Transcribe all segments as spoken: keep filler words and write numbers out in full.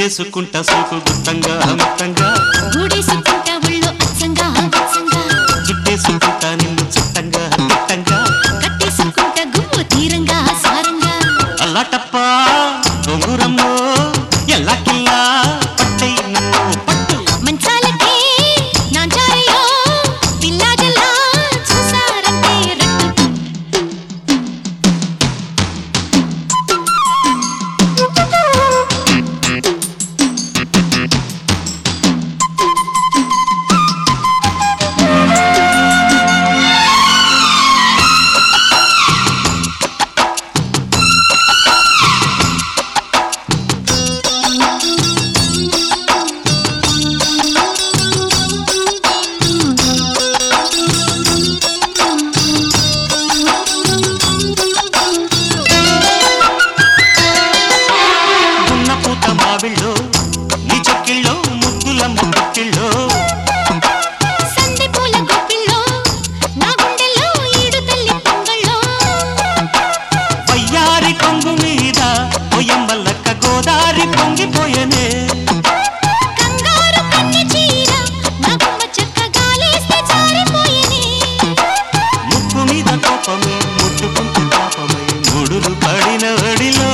గుంజేసుకుంటా సోకు గుత్తంగా మొత్తంగా గూడేసుకుంటా ఒళ్ళు అచ్చంగా అచ్చంగా చుట్టేసుకుంటా నిన్ను చుట్టంగా చుట్టంగా కట్టేసుకుంటా గుమ్ము తీరంగా సారంగా అల్లాటప్ప బొంగురమ్మో ఎల్లాకిల్లా పట్టై నన్ను పట్టు మంచాలకే నాంచారయ్యో పిల్లాజల్లా చూసారంటే రట్టు నీ చెక్కిళ్ళో ముద్దులమ్మ ముక్కిళ్ళో సందె పూల గొప్పిళ్ళో నా గుండెల్లో ఈడు తల్లి పొంగళ్ళో వయ్యారి కొంగు మీద పొయ్యంబల్లక్క గోదారి పొంగిపోయనే కంగారు కన్నె చీర నా గుమ్మ చెక్క గాలేస్తే జారిపోయెనే ముక్కు మీద కోపమే ముట్టుకుంటూ పాపమై ముడులు పడిన వడిలో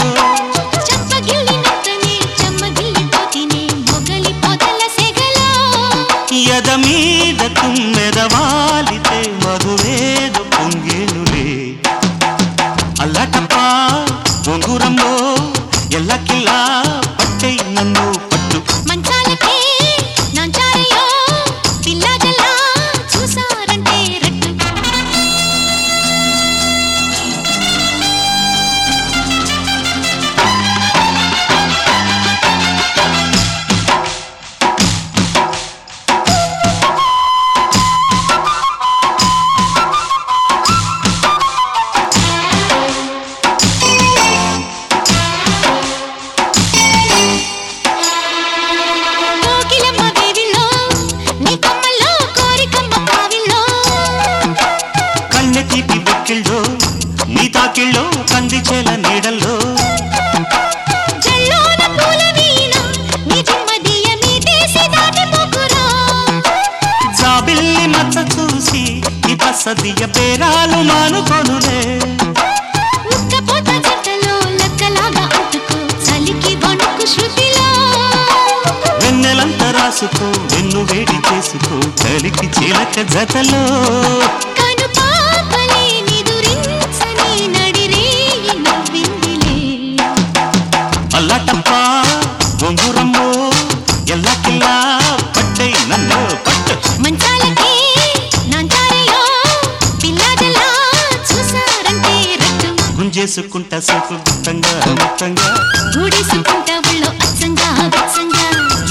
ఎద మీద తుమ్మెదవాలితే మధువేదు పొంగేనులే అల్లటప్ప బొంగురమ్మో ఎల్లకిల్లా పట్టై నన్ను పట్టు మంచాలకే నాంచారయ్యో పిల్లాజల్లా చూసారంటే రట్టు తీపి బొక్కిళ్ళో నీ తాకిళ్ళో కంది చేల నీడల్లో జల్లోన పూల వీణ నీ జిమ్మదియ నీ దేశి దాటిపోకురా జాబిల్లి మచ్చ చూసి ఈ బసదియ పేరాలు మానుకొనులే ఉక్కపోత జట్టలో లక్కలాగా అంటుకో చలికి వణుకు శృతిలో వెన్నెలంత రాసుకో వెన్ను వేడి చేసుకో చలికి చిలక జతలో అల్లటప్ప బొంగురమ్మో ఎల్లకిల్లా పట్టై నన్ను పట్టు మంచాలకే నాంచారయ్యో పిల్లాజల్లా చూసారంటే రట్టు గుంజేసుకుంటా సోకు గుత్తంగా మొత్తంగా గూడేసుకుంటా ఒళ్ళు అచ్చంగా అచ్చంగా